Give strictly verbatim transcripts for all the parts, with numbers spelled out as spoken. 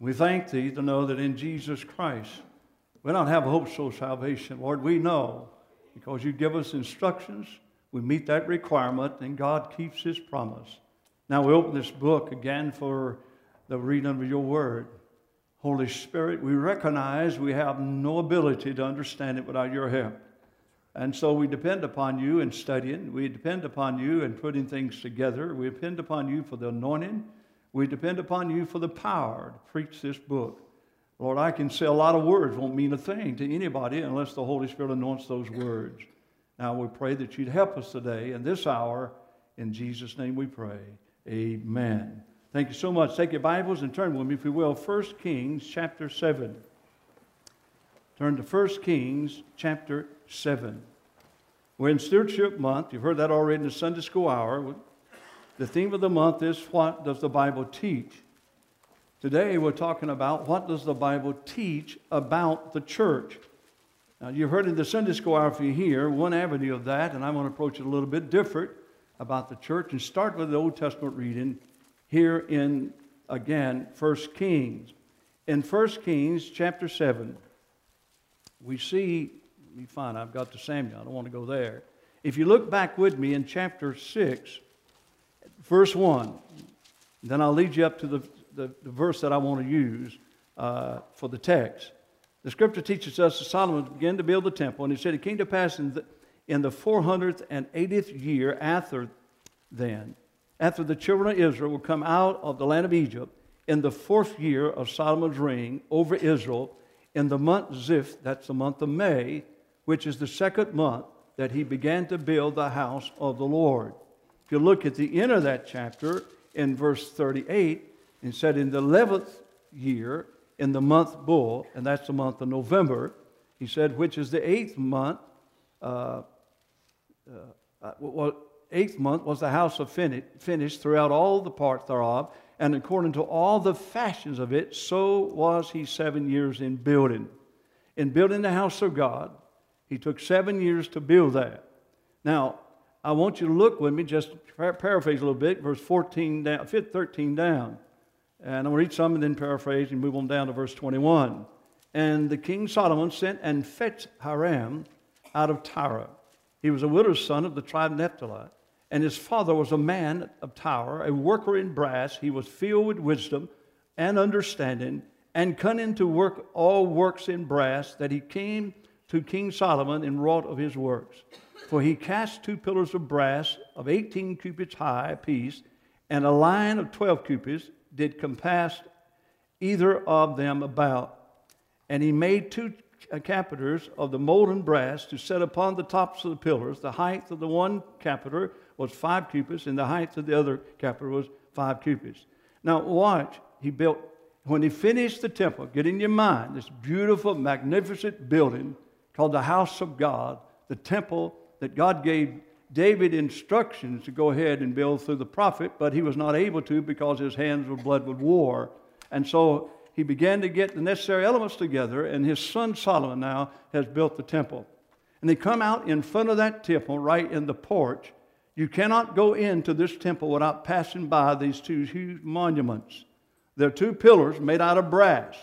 We thank Thee to know that in Jesus Christ we don't have a hope so salvation. Lord, we know because You give us instructions, we meet that requirement, and God keeps His promise. Now we open this book again for the reading of Your Word. Holy Spirit, we recognize we have no ability to understand it without Your help. And so we depend upon You in studying. We depend upon You in putting things together. We depend upon You for the anointing. We depend upon You for the power to preach this book. Lord, I can say a lot of words won't mean a thing to anybody unless the Holy Spirit anoints those words. Now we pray that You'd help us today in this hour. In Jesus' name we pray. Amen. Thank you so much. Take your Bibles and turn with me, if you will, First Kings chapter seven. Turn to First Kings chapter seven. We're in Stewardship Month. You've heard that already in the Sunday School Hour. The theme of the month is, what does the Bible teach? Today we're talking about, what does the Bible teach about the church? Now, you've heard in the Sunday School Hour, if you're here, one avenue of that, and I'm going to approach it a little bit different about the church and start with the Old Testament reading here in, again, First Kings. In First Kings chapter seven, we see, let me find, I've got to Samuel, I don't want to go there. If you look back with me in chapter six, verse one, then I'll lead you up to the, the, the verse that I want to use uh, for the text. The scripture teaches us that Solomon began to build the temple, and he said, it came to pass in the, in the four hundred eightieth year after then, after the children of Israel will come out of the land of Egypt, in the fourth year of Solomon's reign over Israel, in the month Ziph, that's the month of May, which is the second month that he began to build the house of the Lord. If you look at the end of that chapter, in verse thirty-eight, it said, in the eleventh year, in the month Bull, and that's the month of November, he said, which is the eighth month, uh, uh, well, eighth month was the house of finished throughout all the parts thereof, and according to all the fashions of it, so was he seven years in building. In building the house of God, he took seven years to build that. Now, I want you to look with me, just paraphrase a little bit, verse fourteen down, thirteen down. And I'll read some and then paraphrase and move on down to verse twenty-one. And the king Solomon sent and fetched Hiram out of Tyre. He was a widow's son of the tribe of Naphtali. And his father was a man of Tyre, a worker in brass. He was filled with wisdom and understanding, and cunning to work all works in brass, that he came to King Solomon and wrought of his works. For he cast two pillars of brass of eighteen cubits high apiece, and a line of twelve cubits did compass either of them about. And he made two capiters of the molten brass to set upon the tops of the pillars. The height of the one capiter was five cubits, and the height of the other capiter was five cubits. Now watch, he built, when he finished the temple, get in your mind, this beautiful, magnificent building called the house of God, the temple that God gave David instructions to go ahead and build through the prophet, but he was not able to because his hands were blood with war. And so he began to get the necessary elements together, and his son Solomon now has built the temple. And they come out in front of that temple, right in the porch. You cannot go into this temple without passing by these two huge monuments. They're two pillars made out of brass.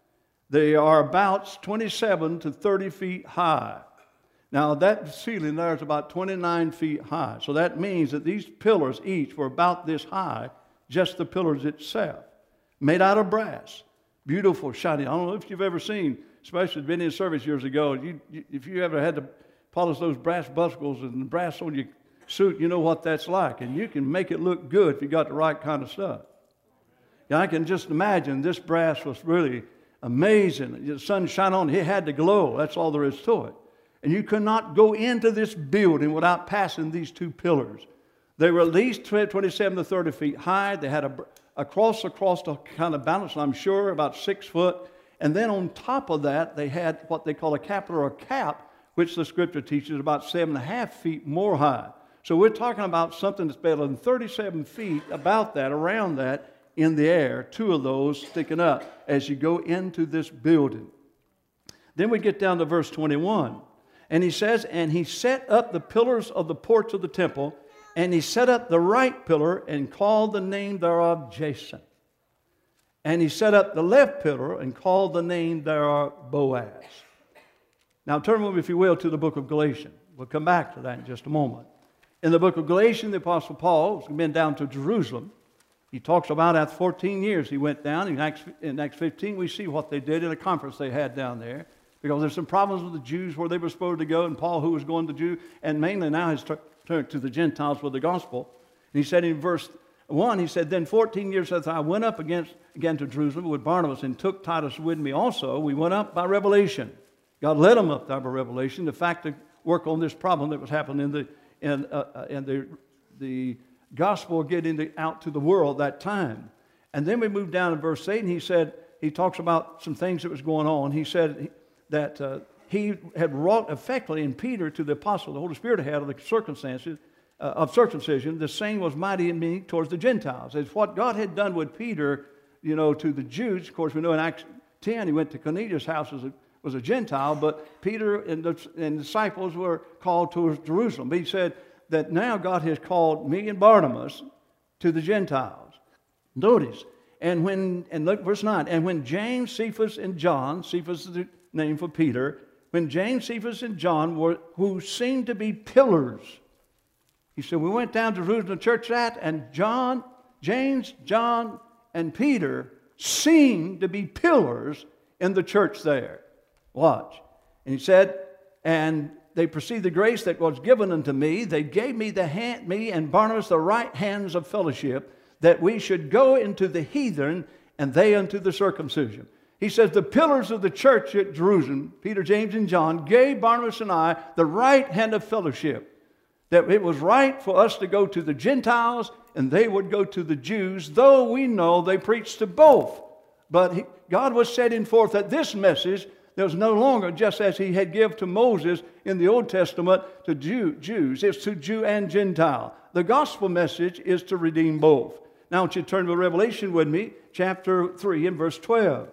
They are about twenty-seven to thirty feet high. Now that ceiling there is about twenty-nine feet high. So that means that these pillars each were about this high, just the pillars itself, made out of brass. Beautiful, shiny. I don't know if you've ever seen, especially been in service years ago, you, you, if you ever had to polish those brass buckles and brass on your suit, you know what that's like. And you can make it look good if you got the right kind of stuff. Yeah, I can just imagine this brass was really amazing. The sun shine on it. It had to glow. That's all there is to it. And you could not go into this building without passing these two pillars. They were at least twenty-seven to thirty feet high. They had a, a cross across the kind of balance, I'm sure, about six foot. And then on top of that, they had what they call a capita or a cap, which the scripture teaches about seven and a half feet more high. So we're talking about something that's better than thirty-seven feet, about that, around that, in the air, two of those sticking up as you go into this building. Then we get down to verse twenty-one. And he says, and he set up the pillars of the porch of the temple, and he set up the right pillar and called the name thereof Jason. And he set up the left pillar and called the name thereof Boaz. Now turn with me, if you will, to the book of Galatians. We'll come back to that in just a moment. In the book of Galatians, the Apostle Paul has been down to Jerusalem. He talks about after fourteen years he went down. In Acts, in Acts fifteen, we see what they did in a conference they had down there. Because there's some problems with the Jews where they were supposed to go, and Paul, who was going to Jew, and mainly now has turned to the Gentiles with the gospel. And he said in verse one, he said, then fourteen years after I went up against, again to Jerusalem with Barnabas and took Titus with me also. We went up by revelation. God led them up by revelation. The fact to work on this problem that was happening in the in, uh, in the the gospel getting the, out to the world that time. And then we moved down to verse eight, and he said, he talks about some things that was going on. He said that uh, he had wrought effectively in Peter to the apostle, the Holy Spirit had of the circumstances uh, of circumcision. The same was mighty in me towards the Gentiles. It's what God had done with Peter, you know, to the Jews. Of course, we know in Acts ten, he went to Cornelius' house as a was a Gentile, but Peter and the and disciples were called to Jerusalem. But he said that now God has called me and Barnabas to the Gentiles. Notice, and when, and look, verse nine, and when James, Cephas, and John, Cephas is the name for Peter, when James, Cephas, and John were, who seemed to be pillars, he said, we went down to Jerusalem church that, and John, James, John, and Peter seemed to be pillars in the church there. Watch. And he said, and they perceived the grace that was given unto me. They gave me the hand, me and Barnabas the right hands of fellowship, that we should go into the heathen, and they unto the circumcision. He says the pillars of the church at Jerusalem, Peter, James, and John, gave Barnabas and I the right hand of fellowship. That it was right for us to go to the Gentiles, and they would go to the Jews, though we know they preached to both. But he, God was setting forth that this message, there was no longer just as he had given to Moses in the Old Testament to Jew, Jews. It's to Jew and Gentile. The gospel message is to redeem both. Now I want you to turn to Revelation with me, chapter three and verse twelve.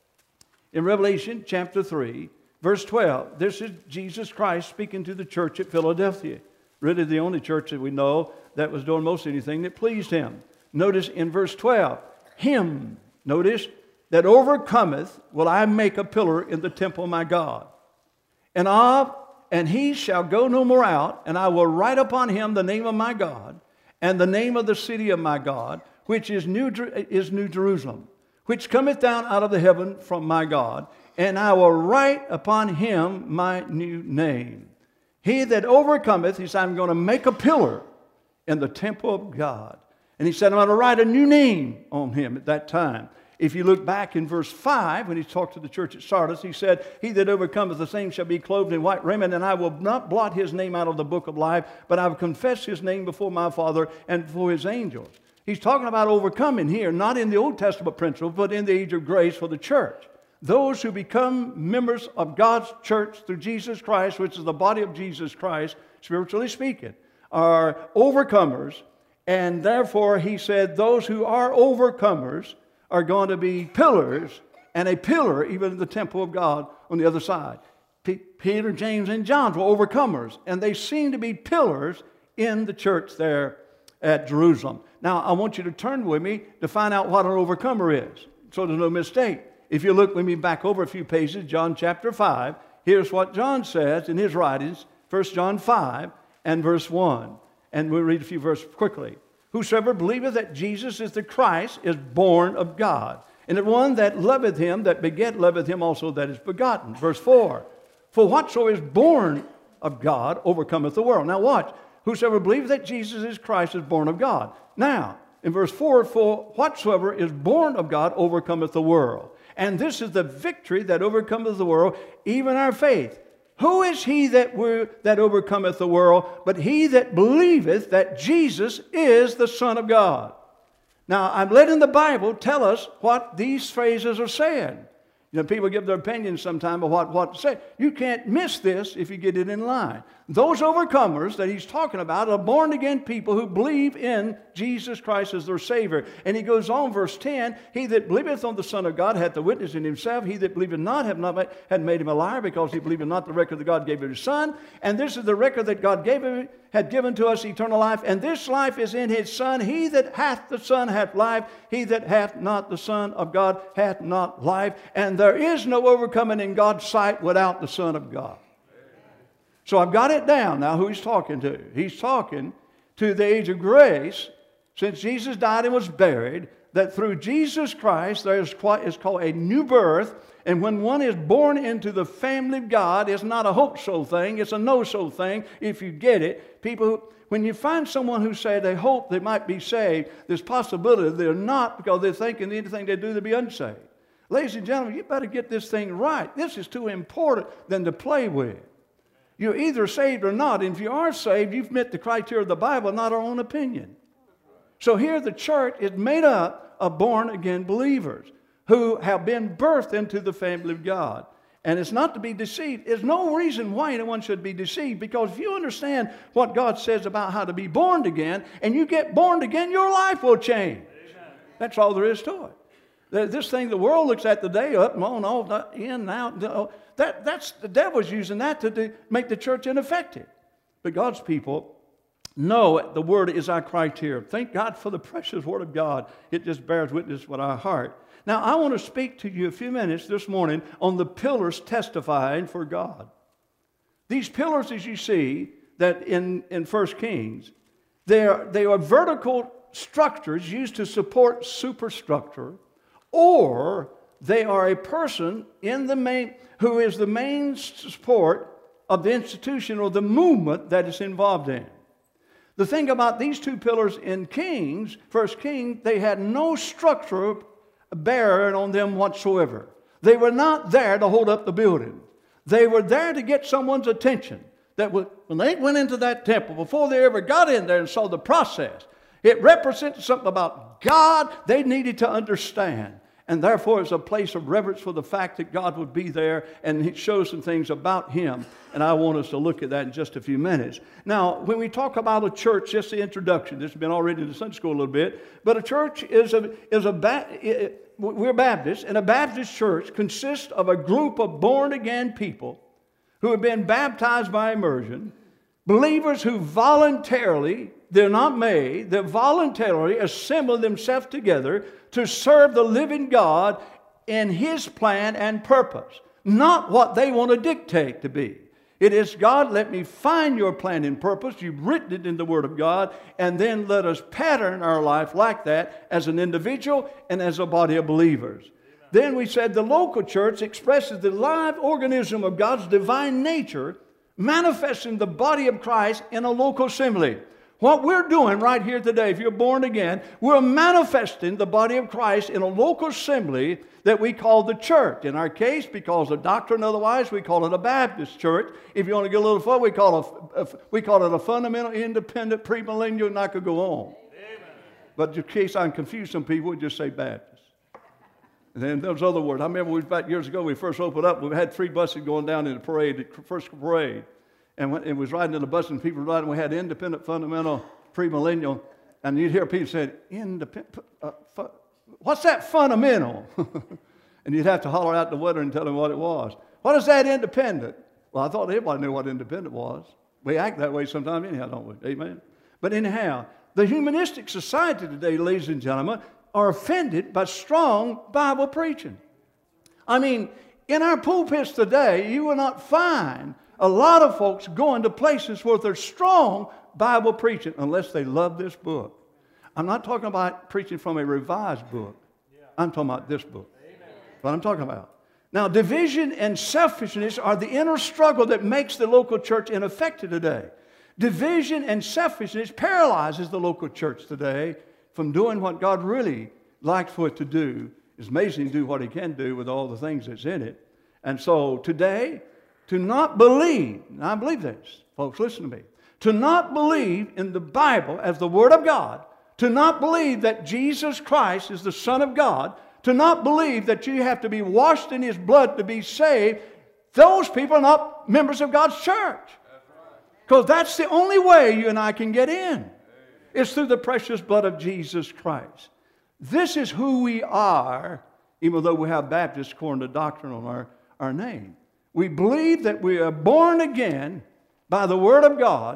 In Revelation chapter three, verse twelve, this is Jesus Christ speaking to the church at Philadelphia. Really the only church that we know that was doing most anything that pleased him. Notice in verse twelve, him, notice, that overcometh will I make a pillar in the temple of my God. And of, and he shall go no more out, and I will write upon him the name of my God, and the name of the city of my God, which is New, is New Jerusalem, which cometh down out of the heaven from my God, and I will write upon him my new name. He that overcometh, he said, I'm going to make a pillar in the temple of God. And he said, I'm going to write a new name on him at that time. If you look back in verse five, when he talked to the church at Sardis, he said, he that overcometh the same shall be clothed in white raiment, and I will not blot his name out of the book of life, but I will confess his name before my Father and before his angels. He's talking about overcoming here, not in the Old Testament principle, but in the age of grace for the church. Those who become members of God's church through Jesus Christ, which is the body of Jesus Christ, spiritually speaking, are overcomers. And therefore, he said, those who are overcomers are going to be pillars, and a pillar even in the temple of God on the other side. P- Peter, James, and John were overcomers, and they seem to be pillars in the church there at Jerusalem. Now, I want you to turn with me to find out what an overcomer is, so there's no mistake. If you look with me back over a few pages, John chapter five, here's what John says in his writings, First John five and verse one. And we'll read a few verses quickly. Whosoever believeth that Jesus is the Christ is born of God. And the one that loveth him, that beget, loveth him also that is begotten. Verse four. For whatsoever is born of God overcometh the world. Now watch. Whosoever believeth that Jesus is Christ is born of God. Now, in verse four, for whatsoever is born of God overcometh the world. And this is the victory that overcometh the world, even our faith. Who is he that, were, that overcometh the world, but he that believeth that Jesus is the Son of God? Now, I'm letting the Bible tell us what these phrases are saying. You know, people give their opinions sometimes of what, what to say. You can't miss this if you get it in line. Those overcomers that he's talking about are born-again people who believe in Jesus Christ as their Savior. And he goes on, verse ten, he that believeth on the Son of God hath the witness in himself. He that believeth not hath not made, had made him a liar, because he believeth not the record that God gave of his Son. And this is the record that God gave him, hath given to us eternal life, and this life is in his Son. He that hath the Son hath life. He that hath not the Son of God hath not life. And there is no overcoming in God's sight without the Son of God. So I've got it down now who he's talking to. He's talking to the age of grace, since Jesus died and was buried, that through Jesus Christ there is what is called a new birth. And when one is born into the family of God, it's not a hope-so thing, it's a no-so thing if you get it. People, when you find someone who say they hope they might be saved, there's possibility they're not, because they're thinking anything they do to be unsaved. Ladies and gentlemen, you better get this thing right. This is too important than to play with. You're either saved or not. And if you are saved, you've met the criteria of the Bible, not our own opinion. So here the church is made up of born-again believers who have been birthed into the family of God. And it's not to be deceived. There's no reason why anyone should be deceived, because if you understand what God says about how to be born again, and you get born again, your life will change. Amen. That's all there is to it. This thing the world looks at today, up and on, all in and out, that, that's the devil's using that to do, make the church ineffective. But God's people know the Word is our criteria. Thank God for the precious Word of God. It just bears witness with our heart. Now, I want to speak to you a few minutes this morning on the pillars testifying for God. These pillars, as you see, that in, in First Kings, they are, they are vertical structures used to support superstructure, or they are a person in the main, who is the main support of the institution or the movement that it's involved in. The thing about these two pillars in Kings, First Kings, they had no structure bearing on them whatsoever. They were not there to hold up the building. They were there to get someone's attention. That when they went into that temple, before they ever got in there and saw the process, it represented something about God they needed to understand. And therefore it's a place of reverence for the fact that God would be there, and it shows some things about Him. And I want us to look at that in just a few minutes. Now, when we talk about a church, just the introduction, this has been already in the Sunday school a little bit, but a church is a, is a, we're Baptists, and a Baptist church consists of a group of born-again people who have been baptized by immersion, believers who voluntarily, they're not made, they voluntarily assemble themselves together to serve the living God in His plan and purpose, not what they want to dictate to be. It is, God, let me find your plan and purpose. You've written it in the Word of God, and then let us pattern our life like that as an individual and as a body of believers. Amen. Then we said the local church expresses the live organism of God's divine nature, manifesting the body of Christ in a local assembly. What we're doing right here today, if you're born again, we're manifesting the body of Christ in a local assembly that we call the church. In our case, because of doctrine otherwise, we call it a Baptist church. If you want to get a little further, we call it a, we call it a fundamental, independent, premillennial, and I could go on. Amen. But in case I'm confused some people, we just say Baptist. And then those other words. I remember we, about years ago, we first opened up, we had three buses going down in the parade, the first parade. And when it was riding in the bus and people were riding, we had independent, fundamental, premillennial. And you'd hear people say, independent, uh, fu- what's that fundamental? And you'd have to holler out the window and tell them what it was. What is that independent? Well, I thought everybody knew what independent was. We act that way sometimes anyhow, don't we? Amen? But anyhow, the humanistic society today, ladies and gentlemen, are offended by strong Bible preaching. I mean, in our pulpits today, you will not find a lot of folks going to places where there's strong Bible preaching unless they love this book. I'm not talking about preaching from a revised book. I'm talking about this book. Amen. What I'm talking about. Now, division and selfishness are the inner struggle that makes the local church ineffective today. Division and selfishness paralyzes the local church today from doing what God really likes for it to do. It's amazing to do what He can do with all the things that's in it. And so today, to not believe, and I believe this, folks, listen to me. To not believe in the Bible as the Word of God, to not believe that Jesus Christ is the Son of God, to not believe that you have to be washed in His blood to be saved, those people are not members of God's church. Because that's the only way you and I can get in. It's through the precious blood of Jesus Christ. This is who we are, even though we have Baptist according to doctrine on our, our name. We believe that we are born again by the Word of God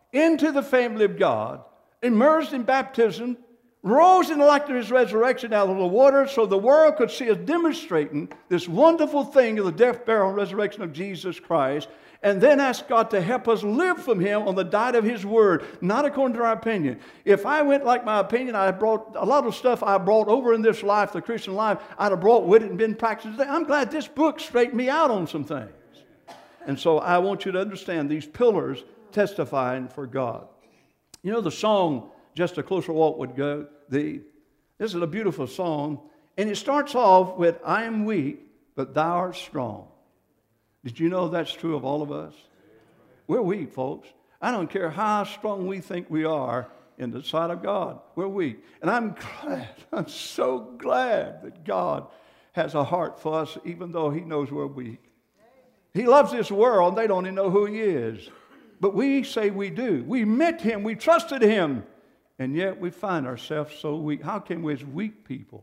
into the family of God, immersed in baptism, rose in the likeness of His resurrection out of the water so the world could see us demonstrating this wonderful thing of the death, burial, and resurrection of Jesus Christ, and then ask God to help us live from Him on the diet of His Word, not according to our opinion. If I went like my opinion, I brought a lot of stuff I brought over in this life, the Christian life, I'd have brought with it and been practicing today. I'm glad this book straightened me out on some things. And so I want you to understand these pillars testifying for God. You know the song, Just a Closer Walk Would Go? The, this is a beautiful song, and it starts off with, I am weak, but thou art strong. Did you know that's true of all of us? We're weak, folks. I don't care how strong we think we are in the sight of God. We're weak. And I'm glad, I'm so glad that God has a heart for us, even though He knows we're weak. He loves this world, and they don't even know who He is. But we say we do. We met Him, we trusted Him, and yet we find ourselves so weak. How can we as weak people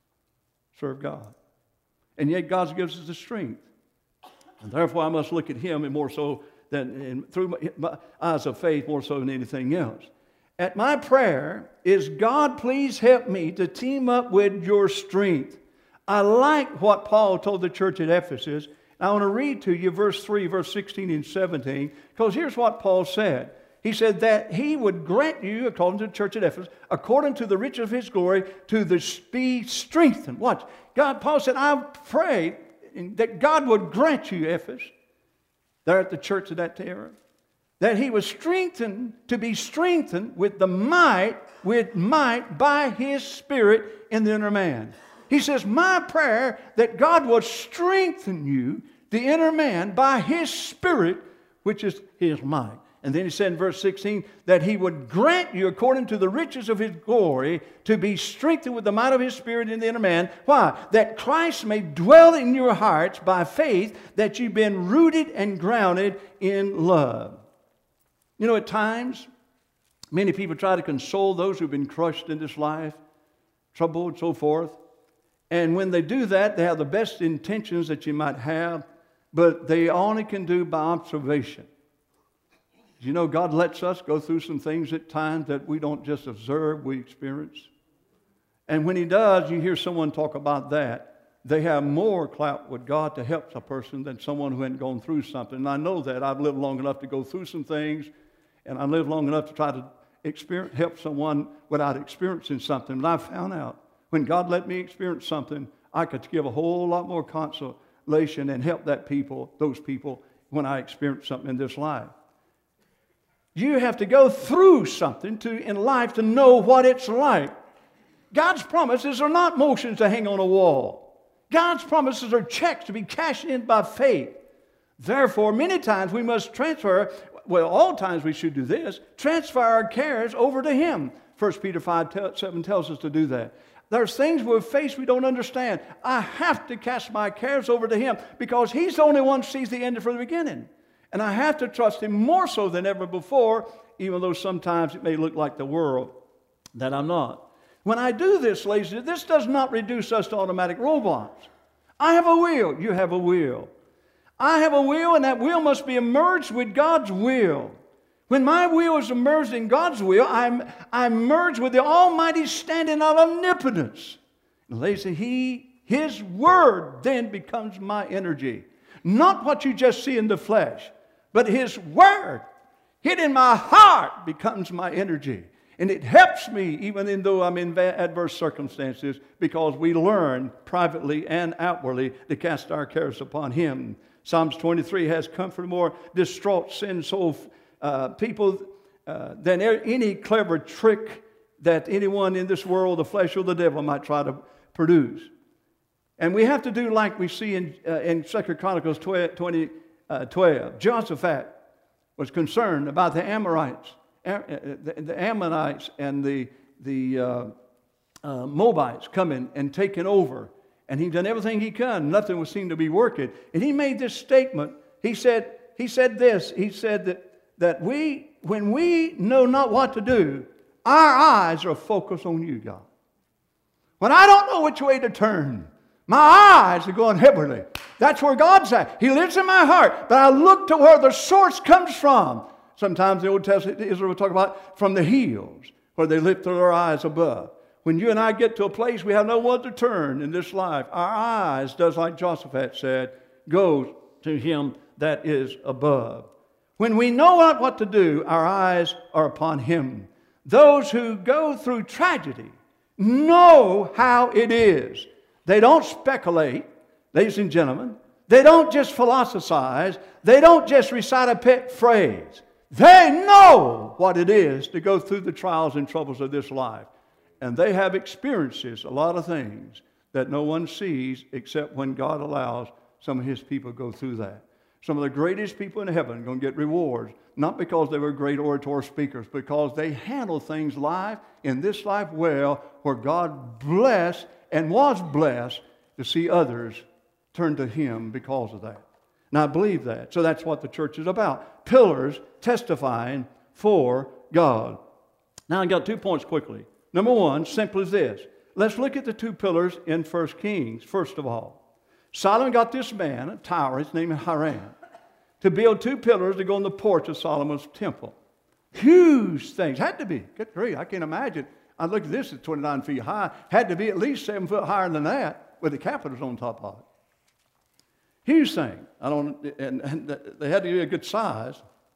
serve God? And yet God gives us the strength. And therefore I must look at Him and more so than in, through my, my eyes of faith more so than anything else. At my prayer is, God, please help me to team up with your strength. I like what Paul told the church at Ephesus. I want to read to you verse three, verse sixteen and seventeen, because here's what Paul said. He said that He would grant you, according to the church at Ephesus, according to the riches of His glory, to the be strengthened. Watch. God, Paul said, I pray that God would grant you, Ephesus, there at the church of that era, that He was strengthened, to be strengthened with the might, with might by His Spirit in the inner man. He says, my prayer that God would strengthen you, the inner man, by His Spirit, which is His might. And then he said in verse sixteen, that He would grant you, according to the riches of His glory, to be strengthened with the might of His Spirit in the inner man. Why? That Christ may dwell in your hearts by faith, that you've been rooted and grounded in love. You know, at times, many people try to console those who've been crushed in this life, trouble and so forth. And when they do that, they have the best intentions that you might have, but they only can do by observation. You know, God lets us go through some things at times that we don't just observe, we experience. And when He does, you hear someone talk about that, they have more clout with God to help a person than someone who hadn't gone through something. And I know that. I've lived long enough to go through some things, and I lived long enough to try to experience, help someone without experiencing something. And I found out when God let me experience something, I could give a whole lot more consolation and help that people, those people, when I experienced something in this life. You have to go through something to, in life to know what it's like. God's promises are not motions to hang on a wall. God's promises are checks to be cashed in by faith. Therefore, many times we must transfer, well, all times we should do this, transfer our cares over to Him. First Peter five seven tells us to do that. There's things we're faced we don't understand. I have to cast my cares over to Him because He's the only one who sees the end from the beginning. And I have to trust Him more so than ever before, even though sometimes it may look like the world that I'm not. When I do this, ladies, this does not reduce us to automatic robots. I have a will. You have a will. I have a will, and that will must be immersed with God's will. When my will is immersed in God's will, I'm, I'm merged with the Almighty standing of omnipotence. And ladies, He, His Word then becomes my energy. Not what you just see in the flesh, but His Word hid in my heart becomes my energy. And it helps me even in though I'm in adverse circumstances, because we learn privately and outwardly to cast our cares upon Him. Psalms twenty-three has comfort more distraught sin soul uh, people uh, than any clever trick that anyone in this world, the flesh or the devil, might try to produce. And we have to do like we see in, uh, in Second Chronicles twenty, uh, twelve. Jehoshaphat was concerned about the Amorites, uh, the, the Ammonites and the, the uh, uh, Moabites coming and taking over. And he'd done everything he could. Nothing would seem to be working. And he made this statement. He said, he said this. He said that, that we, when we know not what to do, our eyes are focused on you, God. When I don't know which way to turn, my eyes are going heavenly. That's where God's at. He lives in my heart. But I look to where the source comes from. Sometimes the Old Testament, Israel will talk about from the hills, where they lift their eyes above. When you and I get to a place we have no one to turn in this life, our eyes, does like Jehoshaphat said, go to him that is above. When we know not what to do, our eyes are upon him. Those who go through tragedy know how it is. They don't speculate, ladies and gentlemen. They don't just philosophize. They don't just recite a pet phrase. They know what it is to go through the trials and troubles of this life. And they have experiences, a lot of things that no one sees except when God allows some of his people go through that. Some of the greatest people in heaven are going to get rewards, not because they were great orator speakers, because they handled things live in this life well, where God blessed and was blessed to see others turn to him because of that. And I believe that. So that's what the church is about. Pillars testifying for God. Now I got two points quickly. Number one, simply this. Let's look at the two pillars in First Kings, first of all. Solomon got this man, a tower, his name is Hiram, to build two pillars to go on the porch of Solomon's temple. Huge things. Had to be. Good grief, I can't imagine. I looked at this, it's twenty-nine feet high. Had to be at least seven foot higher than that, with the capitals on top of it. Huge thing. I don't, and, and they had to be a good size.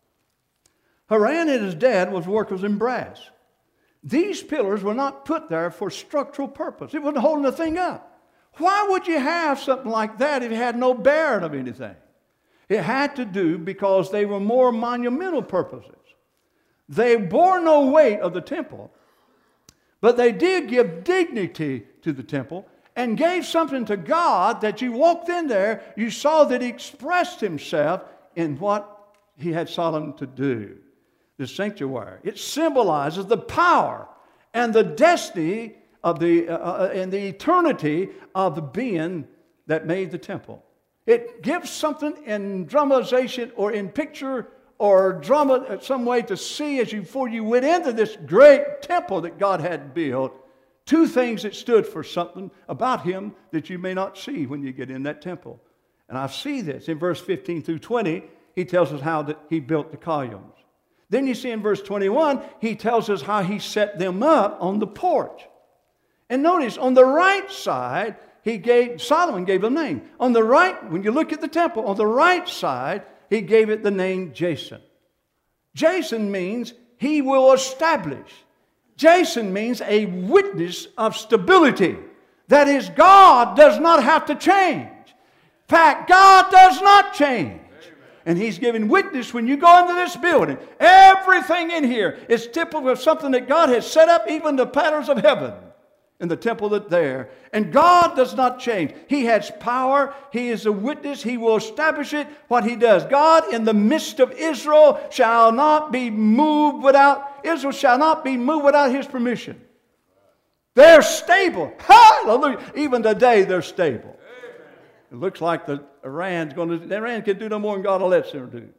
Hiram and his dad was workers in brass. These pillars were not put there for structural purpose. It wasn't holding the thing up. Why would you have something like that if it had no bearing of anything? It had to do because they were more monumental purposes. They bore no weight of the temple, but they did give dignity to the temple and gave something to God that you walked in there, you saw that he expressed himself in what he had Solomon to do. The sanctuary. It symbolizes the power and the destiny of the uh, and the eternity of the being that made the temple. It gives something in dramatization or in picture or drama some way to see as you before you went into this great temple that God had built. Two things that stood for something about him that you may not see when you get in that temple. And I see this in verse fifteen through twenty. He tells us how that he built the columns. Then you see in verse twenty-one, he tells us how he set them up on the porch. And notice, on the right side, he gave, Solomon gave a name. On the right, when you look at the temple, on the right side, he gave it the name Jason. Jason means he will establish. Jason means a witness of stability. That is, God does not have to change. In fact, God does not change. And he's giving witness when you go into this building. Everything in here is typical of something that God has set up, even the patterns of heaven in the temple that's there. And God does not change. He has power. He is a witness. He will establish it, what he does. God in the midst of Israel shall not be moved without, Israel shall not be moved without his permission. They're stable. Hallelujah. Even today they're stable. It looks like the Iran's going to, Iran can do no more than God will let them do.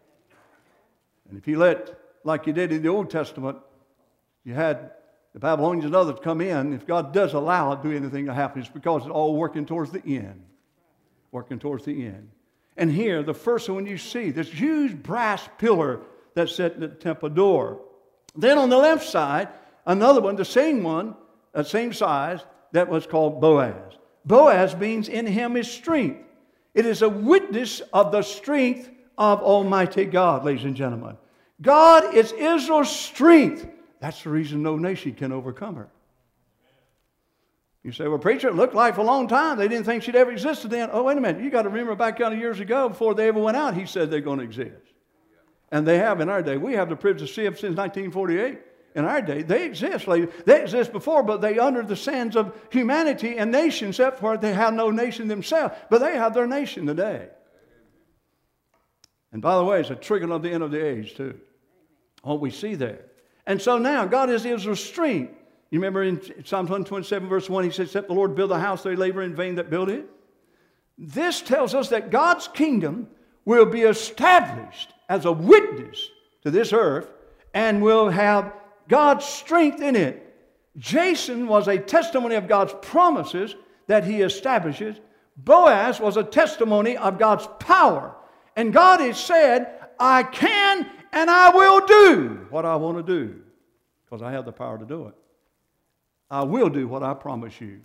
And if he let, like he did in the Old Testament, you had the Babylonians and others come in. If God does allow it, do anything to happen, it's because it's all working towards the end. Working towards the end. And here, the first one you see, this huge brass pillar that's set in the temple door. Then on the left side, another one, the same one, the same size, that was called Boaz. Boaz means in him is strength. It is a witness of the strength of Almighty God, ladies and gentlemen. God is Israel's strength. That's the reason no nation can overcome her. You say, well, preacher, it looked like for a long time they didn't think she'd ever existed then. Oh, wait a minute. You got to remember back kind of years ago, before they ever went out, he said they're going to exist. And they have in our day. We have the privilege to see them since nineteen forty-eight. In our day, they exist. They exist before, but they under the sands of humanity and nations, except for they have no nation themselves. But they have their nation today. And by the way, it's a trigger of the end of the age, too. What we see there. And so now, God is Israel's strength. You remember in Psalms one twenty-seven, verse one, he says, except the Lord build a house, they labor in vain that build it. This tells us that God's kingdom will be established as a witness to this earth and will have God's strength in it. Jason was a testimony of God's promises that he establishes. Boaz was a testimony of God's power. And God has said, I can and I will do what I want to do because I have the power to do it. I will do what I promise you.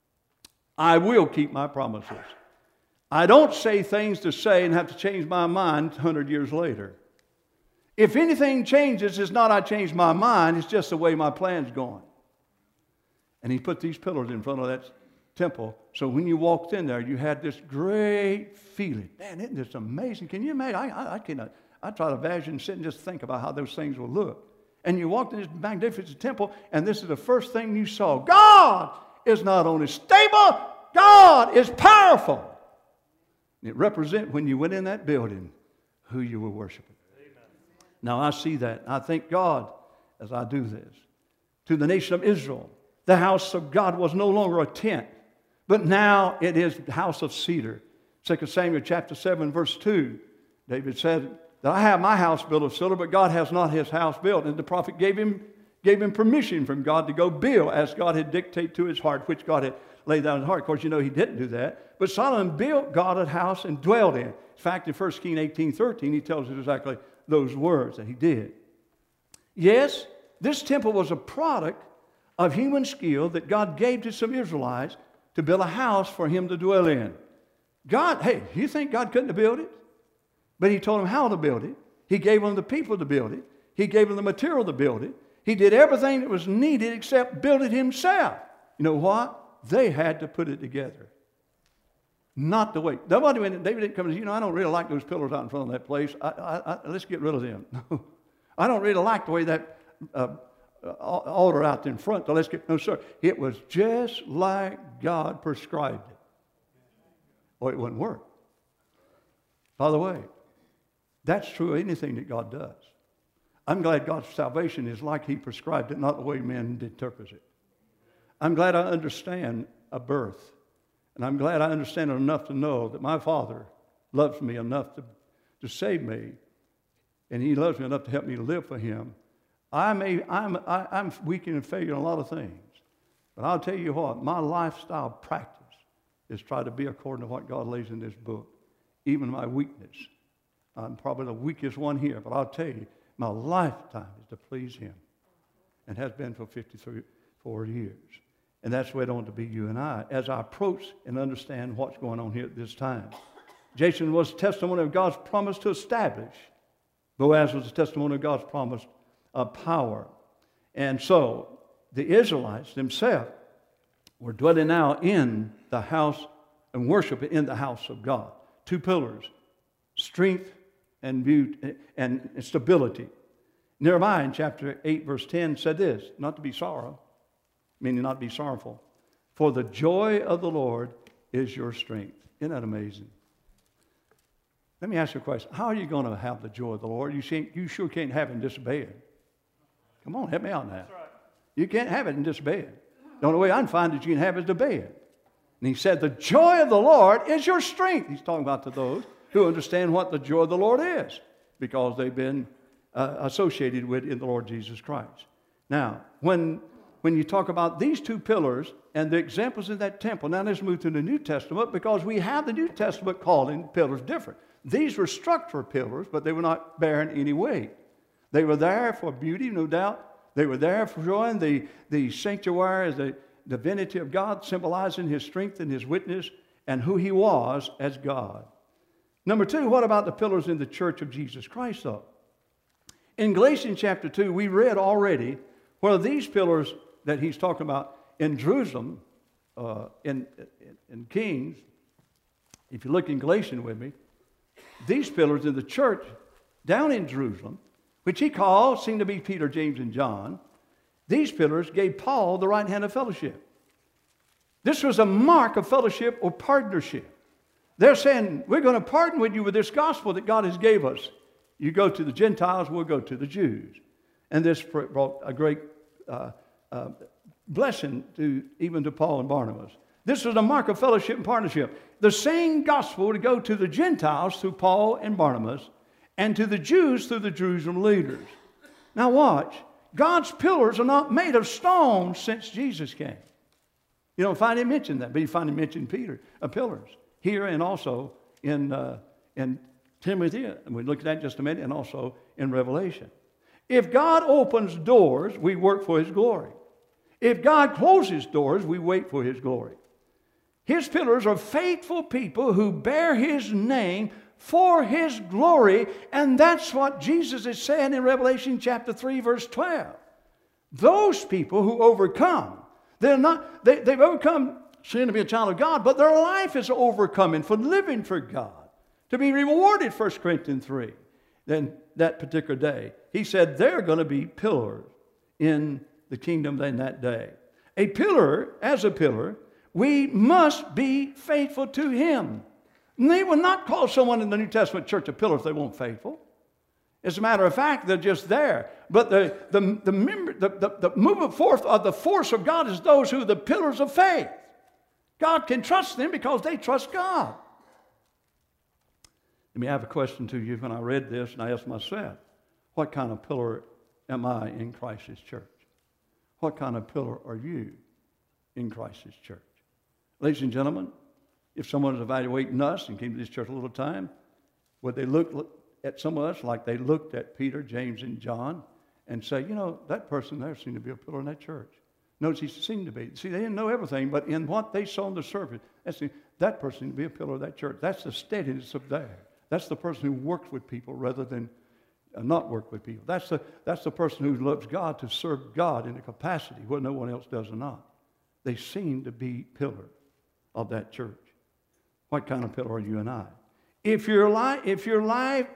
I will keep my promises. I don't say things to say and have to change my mind one hundred years later. If anything changes, it's not I changed my mind, it's just the way my plan's going. And he put these pillars in front of that temple, so when you walked in there, you had this great feeling. Man, isn't this amazing? Can you imagine? I, I, I cannot. I try to imagine, sit and just think about how those things will look. And you walked in this magnificent temple, and this is the first thing you saw. God is not only stable, God is powerful. It represents, when you went in that building, who you were worshiping. Amen. Now I see that. I thank God as I do this. To the nation of Israel, the house of God was no longer a tent, but now it is the house of cedar. Second Samuel chapter seven, verse two, David said that I have my house built of cedar, but God has not his house built. And the prophet gave him, gave him permission from God to go build as God had dictated to his heart, which God had laid down his heart. Of course, you know he didn't do that. But Solomon built God a house and dwelled in. In fact, in First Kings eighteen thirteen, he tells us exactly those words that he did. Yes, this temple was a product of human skill that God gave to some Israelites to build a house for him to dwell in. God, hey, you think God couldn't have built it? But he told them how to build it. He gave them the people to build it. He gave them the material to build it. He did everything that was needed except build it himself. You know what? They had to put it together. Not the way. Nobody went in, David didn't come and say, you know, I don't really like those pillars out in front of that place. I, I, I, let's get rid of them. No. I don't really like the way that uh, altar out in front. So let's get, no, sir. It was just like God prescribed it. Or it wouldn't work. By the way, that's true of anything that God does. I'm glad God's salvation is like he prescribed it, not the way man interprets it. I'm glad I understand a birth. And I'm glad I understand it enough to know that my Father loves me enough to, to save me. And he loves me enough to help me to live for him. I may, I'm, I, I'm weak and failure in a lot of things. But I'll tell you what, my lifestyle practice is try to be according to what God lays in this book. Even my weakness. I'm probably the weakest one here, but I'll tell you, my lifetime is to please him. And has been for fifty-four years. And that's the way it ought to be you and I, as I approach and understand what's going on here at this time. Jason was a testimony of God's promise to establish. Boaz was a testimony of God's promise of power. And so, the Israelites themselves were dwelling now in the house and worshiping in the house of God. Two pillars, strength and beauty and stability. Nehemiah in chapter eight, verse ten said this, not to be sorrow, meaning not to be sorrowful. For the joy of the Lord is your strength. Isn't that amazing? Let me ask you a question. How are you going to have the joy of the Lord? You, see, you sure can't have it in this bed. Come on, help me out now. That's right. You can't have it in this bed. The only way I can find that you can have it is the bed. And he said, the joy of the Lord is your strength. He's talking about to those who understand what the joy of the Lord is because they've been uh, associated with in the Lord Jesus Christ. Now, when, when you talk about these two pillars and the examples in that temple, now let's move to the New Testament because we have the New Testament calling pillars different. These were structural pillars, but they were not bearing any weight. They were there for beauty, no doubt. They were there for showing the, the sanctuary as the divinity of God, symbolizing his strength and his witness and who he was as God. Number two, what about the pillars in the church of Jesus Christ, though? In Galatians chapter two, we read already where these pillars that he's talking about in Jerusalem, uh, in, in, in Kings, if you look in Galatians with me, these pillars in the church down in Jerusalem, which he called, seemed to be Peter, James, and John, these pillars gave Paul the right hand of fellowship. This was a mark of fellowship or partnership. They're saying, we're going to partner with you with this gospel that God has gave us. You go to the Gentiles, we'll go to the Jews. And this brought a great uh, uh, blessing to even to Paul and Barnabas. This was a mark of fellowship and partnership. The same gospel to go to the Gentiles through Paul and Barnabas and to the Jews through the Jerusalem leaders. Now watch. God's pillars are not made of stone since Jesus came. You don't find him mention that, but you find him mention Peter, uh, pillars here and also in uh, in Timothy, and we look at that in just a minute, and also in Revelation. If God opens doors, we work for His glory. If God closes doors, we wait for His glory. His pillars are faithful people who bear His name for His glory, and that's what Jesus is saying in Revelation chapter three, verse twelve. Those people who overcome, they're not, they, they've overcome sin to be a child of God, but their life is overcoming for living for God, to be rewarded, First Corinthians three. Then that particular day, he said they're going to be pillars in the kingdom in that day. A pillar, as a pillar, we must be faithful to Him. And they will not call someone in the New Testament church a pillar if they weren't faithful. As a matter of fact, they're just there. But the, the, the, member, the, the, the movement forth of the force of God is those who are the pillars of faith. God can trust them because they trust God. Let me have a question to you. When I read this and I asked myself, what kind of pillar am I in Christ's church? What kind of pillar are you in Christ's church? Ladies and gentlemen, if someone is evaluating us and came to this church a little time, would they look at some of us like they looked at Peter, James, and John and say, you know, that person there seemed to be a pillar in that church? Notice he seemed to be. See, they didn't know everything, but in what they saw on the surface, that's the, that person seemed to be a pillar of that church. That's the steadiness of there. That's the person who works with people rather than uh, not work with people. That's the, that's the person who loves God to serve God in a capacity where no one else does or not. They seem to be pillars of that church. What kind of pillar are you and I? If your life, if your life,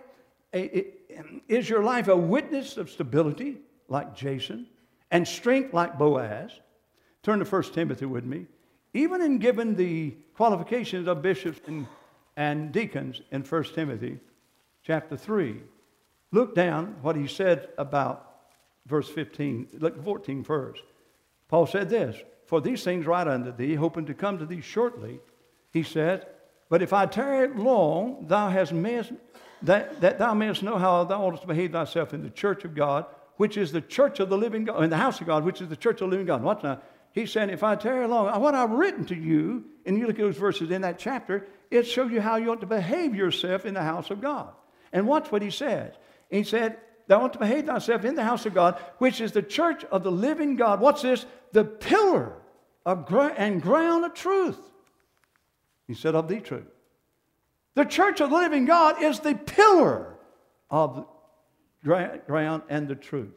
is your life a witness of stability like Jason and strength like Boaz? Turn to First Timothy with me. Even in giving the qualifications of bishops and, and deacons in First Timothy chapter three, look down what he said about verse fifteen, look fourteen first. Paul said this, for these things write unto thee, hoping to come to thee shortly. He said, but if I tarry long, thou hast missed, that, that thou mayest know how thou oughtest to behave thyself in the church of God, which is the church of the living God, in the house of God, which is the church of the living God. Watch now. He's saying, if I tarry long, what I've written to you, and you look at those verses in that chapter, it shows you how you ought to behave yourself in the house of God. And watch what he says. He said, thou ought to behave thyself in the house of God, which is the church of the living God. What's this? The pillar of gra- and ground of truth. He said, of the truth. The church of the living God is the pillar of the gra- ground and the truth.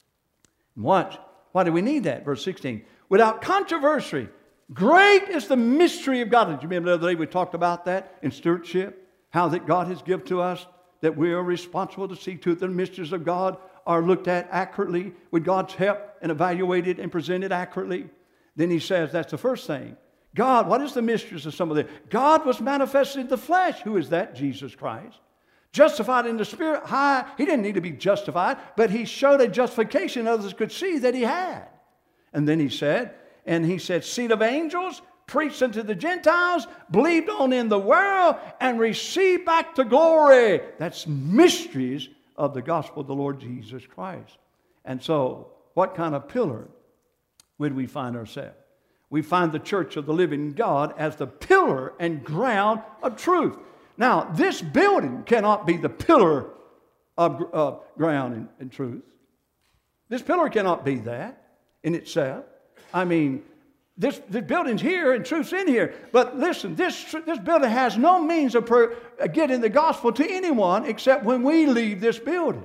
And watch. Why do we need that? Verse sixteen. Without controversy, great is the mystery of God. Did you remember the other day we talked about that in stewardship? How that God has given to us, that we are responsible to see to it the mysteries of God are looked at accurately with God's help and evaluated and presented accurately. Then he says that's the first thing. God, what is the mysteries of some of them? God was manifested in the flesh. Who is that? Jesus Christ. Justified in the Spirit. High. He didn't need to be justified, but he showed a justification others could see that he had. And then he said, and he said, seed of angels, preached unto the Gentiles, believed on in the world, and received back to glory. That's mysteries of the gospel of the Lord Jesus Christ. And so, what kind of pillar would we find ourselves? We find the church of the living God as the pillar and ground of truth. Now, this building cannot be the pillar of uh, ground and, and truth. This pillar cannot be that in itself. I mean, this, this building's here and truth's in here. But listen, this, this building has no means of per, uh, getting the gospel to anyone except when we leave this building.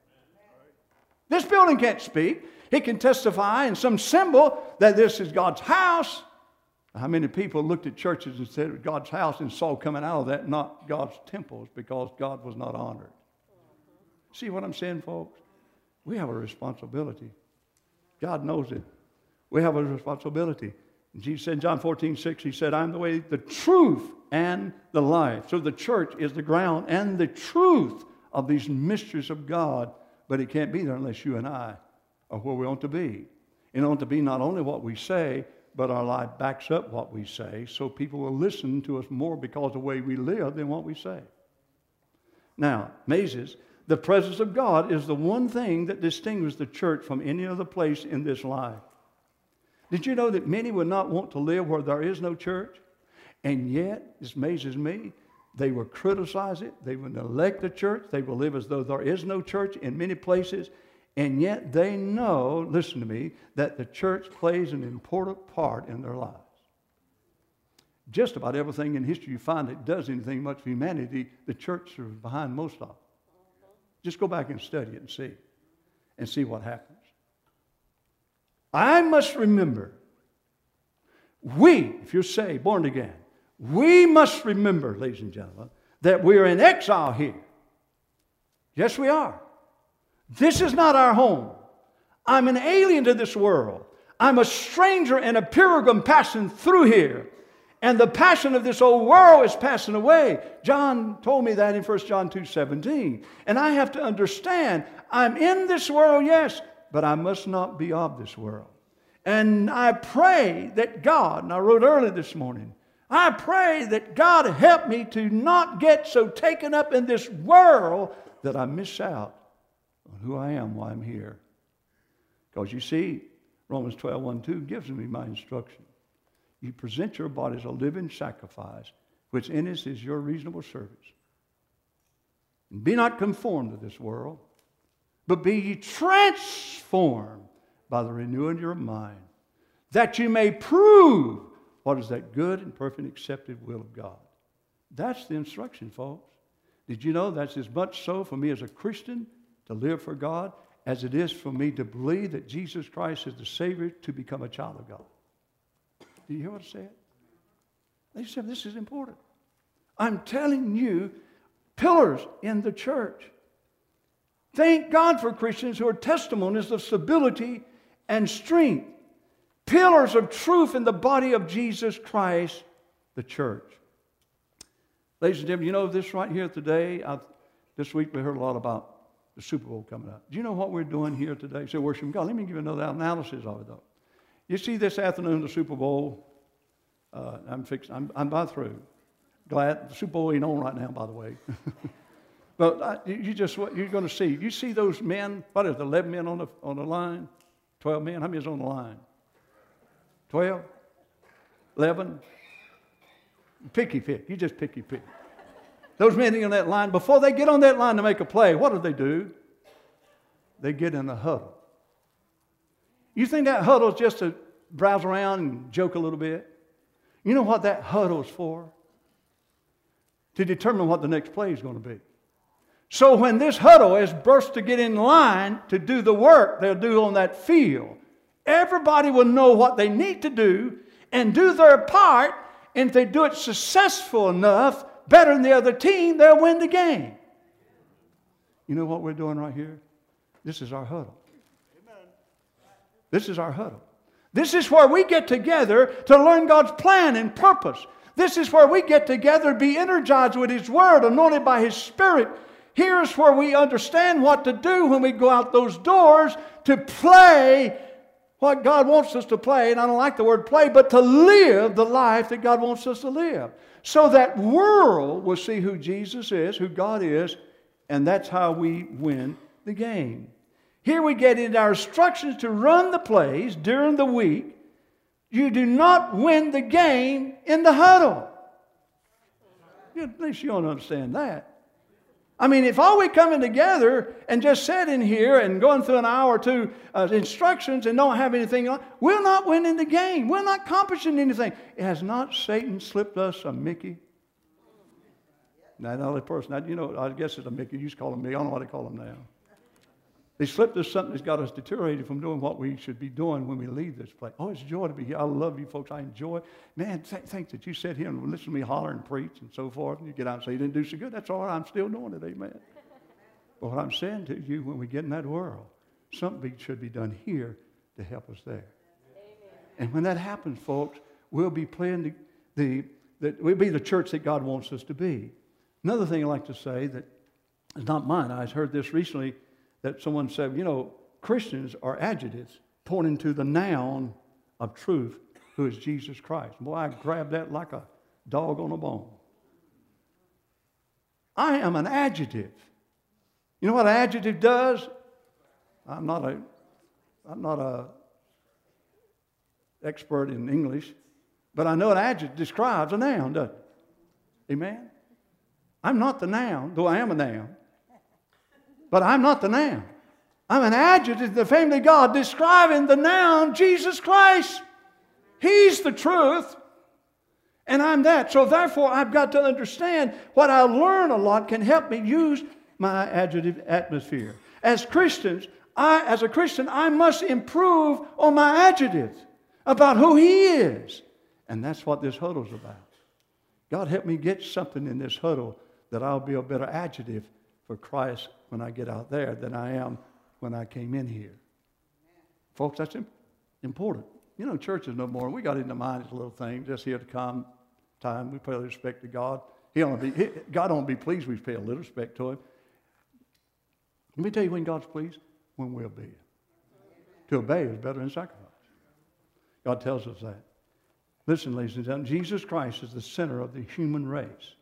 This building can't speak. It can testify in some symbol that this is God's house. How many people looked at churches and said it was God's house and saw coming out of that not God's temples because God was not honored? See what I'm saying, folks? We have a responsibility. God knows it. We have a responsibility. Jesus said in John fourteen six, he said, I am the way, the truth, and the life. So the church is the ground and the truth of these mysteries of God, but it can't be there unless you and I are where we ought to be. It ought to be not only what we say, but our life backs up what we say, so people will listen to us more because of the way we live than what we say. Now, Moses, the presence of God is the one thing that distinguishes the church from any other place in this life. Did you know that many would not want to live where there is no church? And yet, this amazes me, They will criticize it. They will neglect the church. They will live as though there is no church in many places. And yet they know, listen to me, that the church plays an important part in their lives. Just about everything in history you find that does anything much for humanity, the church is behind most of it. Just go back and study it and see. And see what happens. I must remember, we, if you're saved, born again, we must remember, ladies and gentlemen, that we're in exile here. Yes, we are. This is not our home. I'm an alien to this world. I'm a stranger and a pilgrim passing through here. And the passion of this old world is passing away. John told me that in First John two seventeen. And I have to understand, I'm in this world, yes, but I must not be of this world. And I pray that God, and I wrote early this morning, I pray that God help me to not get so taken up in this world that I miss out on who I am while I'm here. Because you see, Romans twelve, one, two gives me my instruction. You present your body as a living sacrifice, which in us is your reasonable service. And be not conformed to this world, but be ye transformed by the renewing of your mind, that you may prove what is that good and perfect and accepted will of God. That's the instruction, folks. Did you know that's as much so for me as a Christian to live for God as it is for me to believe that Jesus Christ is the Savior to become a child of God? Do you hear what I said? They said this is important. I'm telling you, pillars in the church. Thank God for Christians who are testimonies of stability and strength. Pillars of truth in the body of Jesus Christ, the church. Ladies and gentlemen, you know this right here today? I've, this week we heard a lot about the Super Bowl coming up. Do you know what we're doing here today? So worship God. Let me give you another analysis of it, though. You see this afternoon, the Super Bowl. Uh, I'm fixing. I'm, I'm about through. Glad the Super Bowl ain't on right now, by the way. But I, you just what you're going to see. You see those men. What is it, eleven men on the on the line? Twelve men. How many is on the line? Twelve. Eleven. Picky pick. You just picky pick. Those men in that line, before they get on that line to make a play, what do they do? They get in a huddle. You think that huddle is just to browse around and joke a little bit? You know what that huddle is for? To determine what the next play is going to be. So when this huddle is burst to get in line to do the work they'll do on that field, everybody will know what they need to do and do their part. And if they do it successful enough, better than the other team, they'll win the game. You know what we're doing right here? This is our huddle. This is our huddle. This is where we get together to learn God's plan and purpose. This is where we get together to be energized with His Word, anointed by His Spirit. Here's where we understand what to do when we go out those doors to play what God wants us to play. And I don't like the word play, but to live the life that God wants us to live. So that world will see who Jesus is, who God is, and that's how we win the game. Here we get into our instructions to run the plays during the week. You do not win the game in the huddle. At least you don't understand that. I mean, if all we coming together and just sitting here and going through an hour or two of instructions and don't have anything on, we're not winning the game. We're not accomplishing anything. Has not Satan slipped us a Mickey? Now, the only person, now, you know, I guess it's a Mickey. You just call him me. I don't know what they call him now. They slipped us something that's got us deteriorated from doing what we should be doing when we leave this place. Oh, it's a joy to be here. I love you folks. I enjoy it. Man, th- thanks that you sit here and listen to me holler and preach and so forth. And you get out and say you didn't do so good. That's all right. I'm still doing it. Amen. But what I'm saying to you, when we get in that world, something should be done here to help us there. Amen. And when that happens, folks, we'll be playing the, the, the we'll be the church that God wants us to be. Another thing I'd like to say that is not mine. I heard this recently. That someone said, you know, Christians are adjectives pointing to the noun of truth, who is Jesus Christ. Boy, I grabbed that like a dog on a bone. I am an adjective. You know what an adjective does? I'm not a, I'm not a expert in English, but I know an adjective describes a noun, doesn't it? Amen? I'm not the noun, though I am a noun. But I'm not the noun. I'm an adjective of the family of God describing the noun Jesus Christ. He's the truth. And I'm that. So therefore, I've got to understand what I learn a lot can help me use my adjective atmosphere. As Christians, I, as a Christian, I must improve on my adjectives about who He is. And that's what this huddle's about. God help me get something in this huddle that I'll be a better adjective for Christ when I get out there than I am when I came in here. Folks, that's important. You know, church is no more. We got into mind as a little thing, just here to come time. We pay respect to God. He don't be, he, God don't be pleased we pay a little respect to Him. Let me tell you when God's pleased, when we obey Him. To obey is better than sacrifice. God tells us that. Listen, ladies and gentlemen, Jesus Christ is the center of the human race.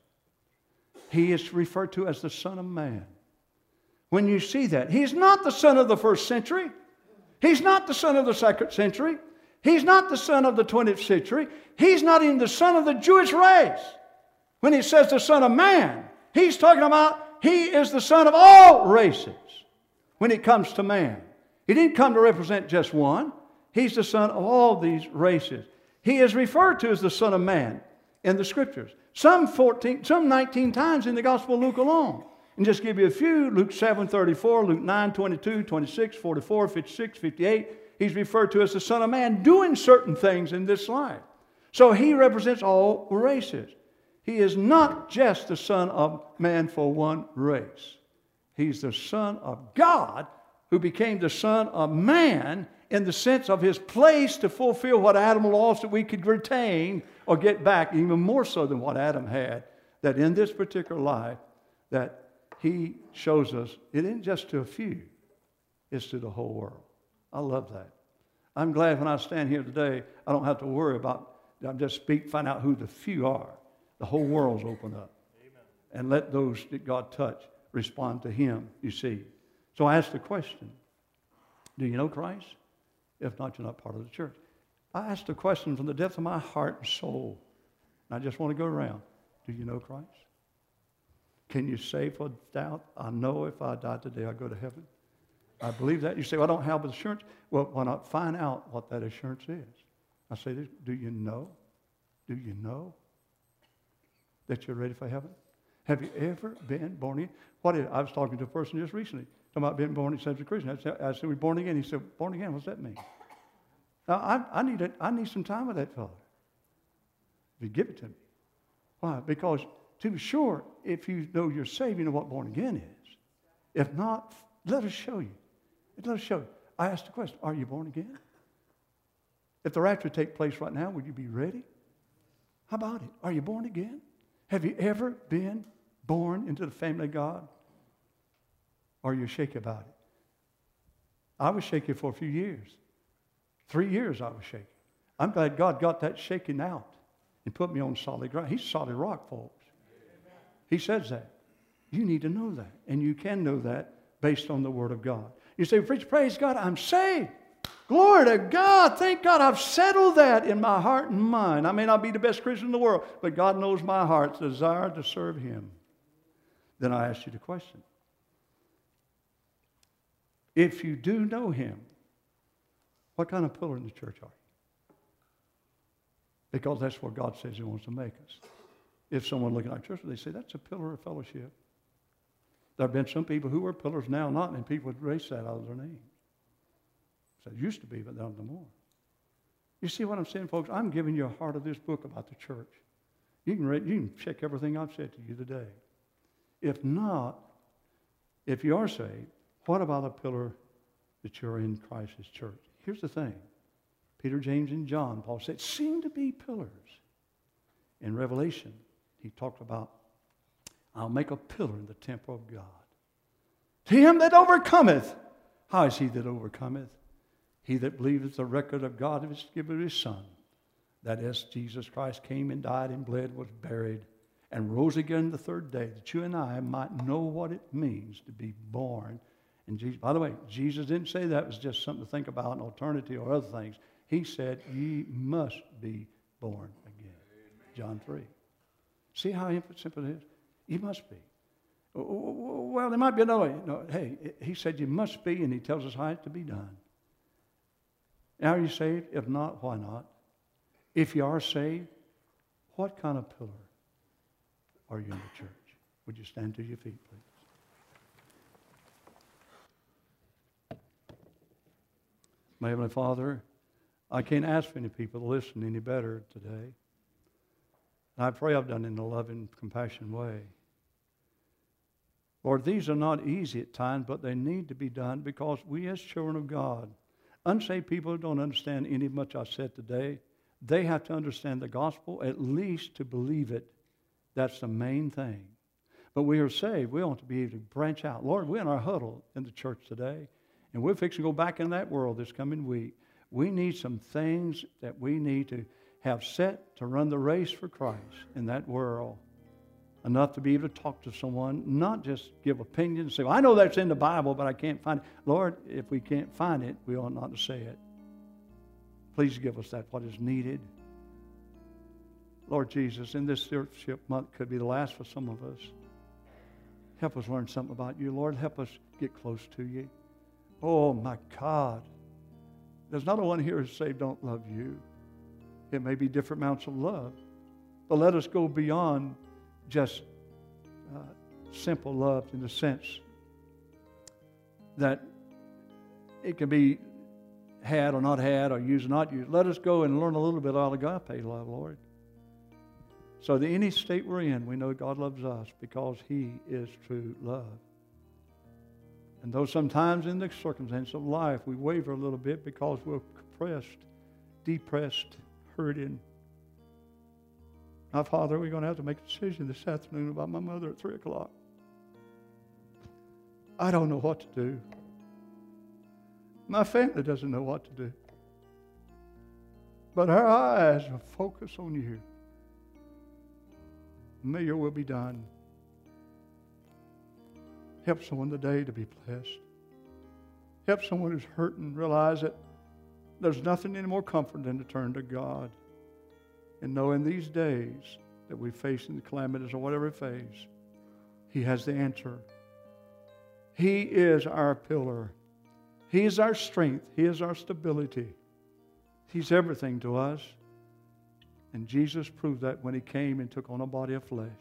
He is referred to as the Son of Man. When you see that, He's not the son of the first century. He's not the son of the second century. He's not the son of the twentieth century. He's not even the son of the Jewish race. When He says the Son of Man, He's talking about He is the son of all races when it comes to man. He didn't come to represent just one. He's the son of all these races. He is referred to as the Son of Man in the Scriptures. Some fourteen, some nineteen times in the Gospel of Luke alone. And just give you a few, Luke seven thirty-four, Luke nine twenty-two, twenty-six, forty-four, fifty-six, fifty-eight. He's referred to as the Son of Man doing certain things in this life. So He represents all races. He is not just the Son of Man for one race. He's the Son of God who became the Son of Man in the sense of His place to fulfill what Adam lost that we could retain or get back, even more so than what Adam had, that in this particular life, that He shows us, it isn't just to a few, it's to the whole world. I love that. I'm glad when I stand here today, I don't have to worry about, I just speak, find out who the few are. The whole world's open up. Amen. And let those that God touch respond to Him, you see. So I ask the question, do you know Christ? If not, you're not part of the church. I ask the question from the depth of my heart and soul. And I just want to go around. Do you know Christ? Can you say without doubt, I know if I die today, I'll go to heaven? I believe that. You say, well, I don't have assurance. Well, why not find out what that assurance is? I say this, do you know? Do you know that you're ready for heaven? Have you ever been born again? What is, I was talking to a person just recently, talking about being born again as a Christian. I said, I said, we're born again. He said, born again, what's that mean? Now, I, I, need a, I need some time with that fellow. If you give it to me. Why? Because to be sure, if you know you're saved, you know what born again is. If not, let us show you. Let us show you. I asked the question, are you born again? If the rapture take place right now, would you be ready? How about it? Are you born again? Have you ever been born into the family of God? Or are you shaky about it? I was shaky for a few years. Three years I was shaky. I'm glad God got that shaking out and put me on solid ground. He's solid rock, folks. He says that. You need to know that. And you can know that based on the Word of God. You say, preach, praise God, I'm saved. Glory to God. Thank God I've settled that in my heart and mind. I may not be the best Christian in the world, but God knows my heart's desire to serve Him. Then I ask you the question. If you do know Him, what kind of pillar in the church are you? Because that's what God says He wants to make us. If someone looking at our church, they say, that's a pillar of fellowship. There have been some people who are pillars now, not, and people would erase that out of their name. So it used to be, but not no more. You see what I'm saying, folks? I'm giving you a heart of this book about the church. You can read, you can check everything I've said to you today. If not, if you are saved, what about a pillar that you're in Christ's church? Here's the thing. Peter, James, and John, Paul said, seem to be pillars. In Revelation, he talked about, I'll make a pillar in the temple of God. To him that overcometh. How is he that overcometh? He that believeth the record of God of his given his Son. That is, Jesus Christ came and died and bled, was buried, and rose again the third day, that you and I might know what it means to be born. And Jesus, by the way, Jesus didn't say that was just something to think about, an alternative or other things. He said, ye must be born again. John three. See how simple it is? You must be. Well, there might be another way. No, hey, he said you must be, and he tells us how it's to be done. Now, are you saved? If not, why not? If you are saved, what kind of pillar are you in the church? Would you stand to your feet, please? My Heavenly Father, I can't ask for any people to listen any better today. And I pray I've done it in a loving, compassionate way. Lord, these are not easy at times, but they need to be done because we as children of God, unsaved people who don't understand any much I said today, they have to understand the gospel, at least to believe it. That's the main thing. But we are saved. We want to be able to branch out. Lord, we're in our huddle in the church today, and we're fixing to go back in that world this coming week. We need some things that we need to have set to run the race for Christ in that world. Enough to be able to talk to someone, not just give opinions and say, well, I know that's in the Bible, but I can't find it. Lord, if we can't find it, we ought not to say it. Please give us that, what is needed. Lord Jesus, in this stewardship month could be the last for some of us. Help us learn something about you. Lord, help us get close to you. Oh, my God. There's not a one here who say don't love you. It may be different amounts of love. But let us go beyond just uh, simple love in the sense that it can be had or not had or used or not used. Let us go and learn a little bit about agape love, Lord. So that any state we're in, we know God loves us because He is true love. And though sometimes in the circumstance of life we waver a little bit because we're compressed, depressed, hurting. Now, Father, we're going to have to make a decision this afternoon about my mother at three o'clock. I don't know what to do. My family doesn't know what to do. But our eyes are focused on you. May your will be done. Help someone today to be blessed. Help someone who's hurting realize that there's nothing any more comfort than to turn to God. And know in these days that we face in the calamities or whatever we face, He has the answer. He is our pillar. He is our strength. He is our stability. He's everything to us. And Jesus proved that when He came and took on a body of flesh.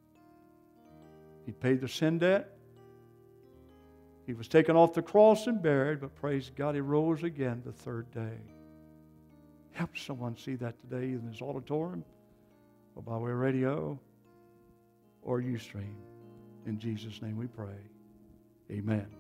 He paid the sin debt. He was taken off the cross and buried, but praise God, He rose again the third day. Help someone see that today in this auditorium or by way of radio or Ustream. In Jesus' name we pray. Amen.